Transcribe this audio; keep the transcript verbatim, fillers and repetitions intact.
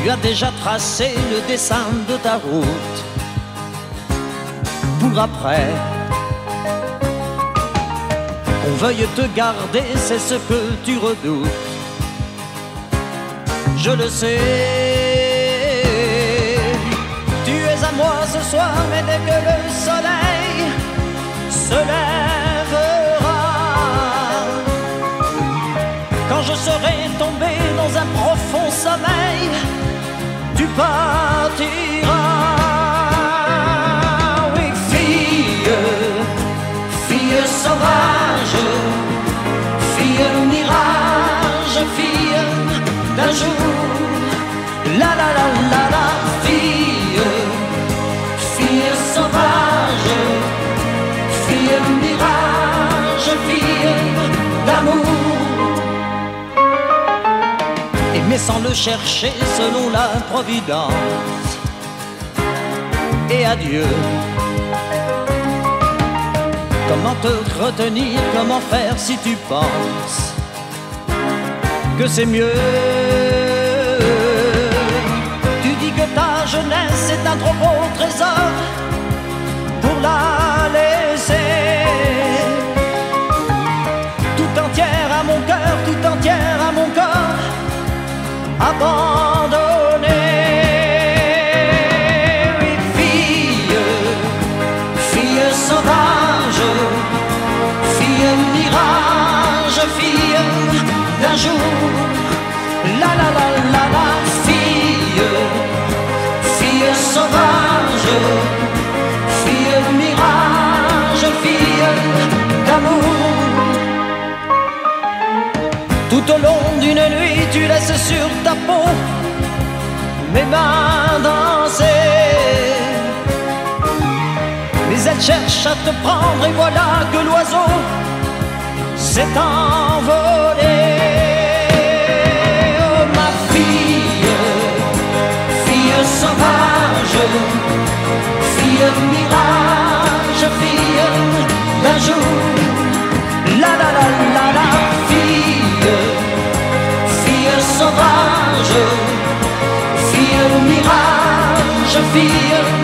Tu as déjà tracé le dessin de ta route pour après qu'on veuille te garder, c'est ce que tu redoutes. Je le sais, tu es à moi ce soir, mais dès que le soleil se lèvera, quand je serai tombé dans un profond sommeil, tu partiras. Oui, fille, fille sauvage, fille mirage, fille d'un jour, la la la la la, fille, fille sauvage, fille mirage, fille d'amour. Aimer sans le chercher selon la providence. Et adieu. Comment te retenir, comment faire si tu penses que c'est mieux? Tu dis que ta jeunesse est un trop beau trésor pour la laisser tout entière à mon cœur, tout entière à mon corps, abandonnée. Oui, fille, fille sauvage, fille mirage, fille d'un jour, la la la la la, fille, fille sauvage, fille mirage, fille d'amour. Tout au long d'une nuit, tu laisses sur ta peau mes mains danser, mais elles cherchent à te prendre et voilà que l'oiseau s'est envolé. Oh ma fille, fille sauvage, fille mirage, fille d'un jour, la la la la la, fille, fille sauvage, fille mirage, fille